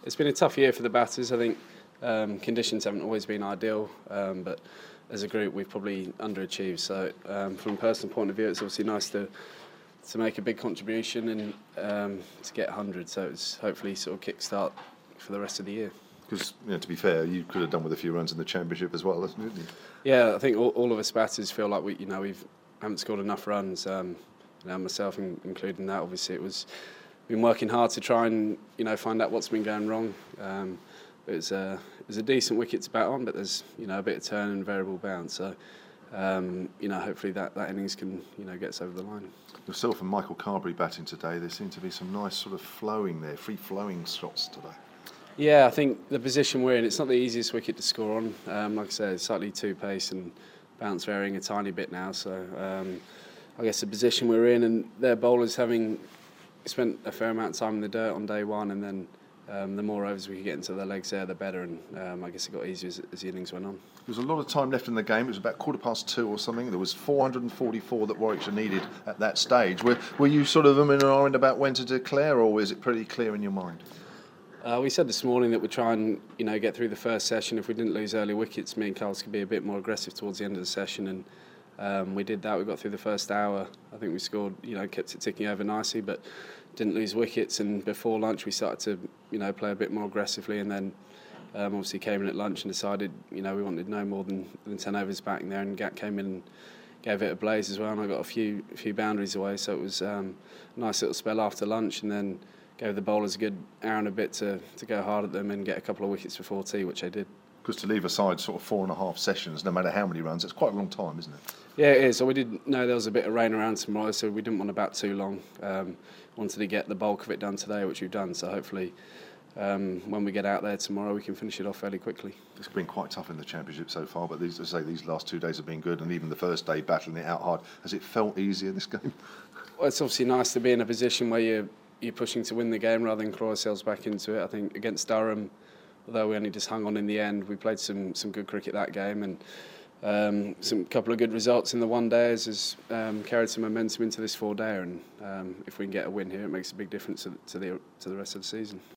It's been a tough year for the batters. I think conditions haven't always been ideal, but as a group we've probably underachieved. So from a personal point of view, it's obviously nice to make a big contribution and to get 100. So it's hopefully sort of kick-start for the rest of the year. Because, to be fair, you could have done with a few runs in the Championship as well, didn't you? Yeah, I think all of us batters feel like we haven't scored enough runs. Myself including that. Obviously, been working hard to try and find out what's been going wrong. It was a decent wicket to bat on, but there's a bit of turn and variable bounce. So hopefully that innings can get us over the line. Yourself and Michael Carberry batting today. There seem to be some nice sort of free flowing shots today. Yeah, I think the position we're in, it's not the easiest wicket to score on. Like I said, it's slightly too pace and bounce varying a tiny bit now. So I guess the position we're in, and their bowlers having spent a fair amount of time in the dirt on day one, and then the more overs we could get into their legs there, the better. And I guess it got easier as the innings went on. There was a lot of time left in the game. It was about 2:15 or something. There was 444 that Warwickshire needed at that stage. Were you sort of in about when to declare, or was it pretty clear in your mind? We said this morning that we'd try and get through the first session. If we didn't lose early wickets, me and Carlos could be a bit more aggressive towards the end of the session, and we did that. We got through the first hour. I think we scored, kept it ticking over nicely, but didn't lose wickets. And before lunch, we started to play a bit more aggressively, and then obviously came in at lunch and decided we wanted no more than 10 overs back there. And Gat came in and gave it a blaze as well, and I got a few boundaries away. So it was a nice little spell after lunch, and then gave the bowlers a good hour and a bit to go hard at them and get a couple of wickets before tea, which they did. Because to leave aside sort of 4.5 sessions, no matter how many runs, it's quite a long time, isn't it? Yeah, it is. So we did know there was a bit of rain around tomorrow, so we didn't want to bat too long. Wanted to get the bulk of it done today, which we've done. So hopefully when we get out there tomorrow, we can finish it off fairly quickly. It's been quite tough in the Championship so far, but these last 2 days have been good, and even the first day battling it out hard. Has it felt easier this game? Well, it's obviously nice to be in a position where you're pushing to win the game rather than claw ourselves back into it. I think against Durham, although we only just hung on in the end, we played some good cricket that game, and some couple of good results in the one days has carried some momentum into this 4-dayer. And if we can get a win here, it makes a big difference to the rest of the season.